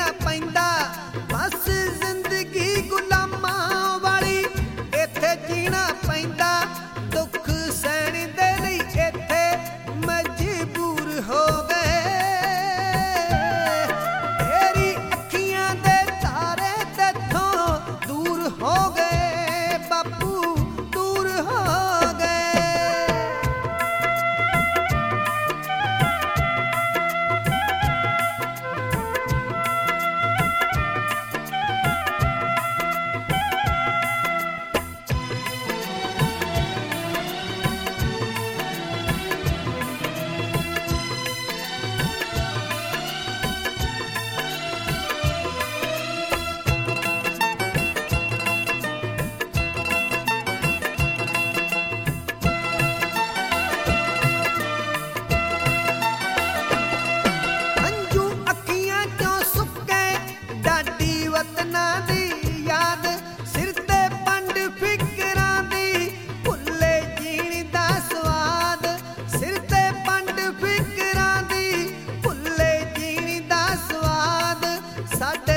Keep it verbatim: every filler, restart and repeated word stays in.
जीना पैंदा बस जिंदगी गुलामां वाली इत्थे जीना पैंदा दुख सहण दे लई इत्थे मजबूर हो गए तेरी अखियां दे तारे तेथों दूर हो गए बापू दूर हो गए। हंजू अखियां चों सुके डाडी वतना दी याद सिर ते पंड फिकरां दी भुल्ले जीण दा स्वाद सिर ते पंड फिकरां दी भुल्ले जीण दा स्वाद साडे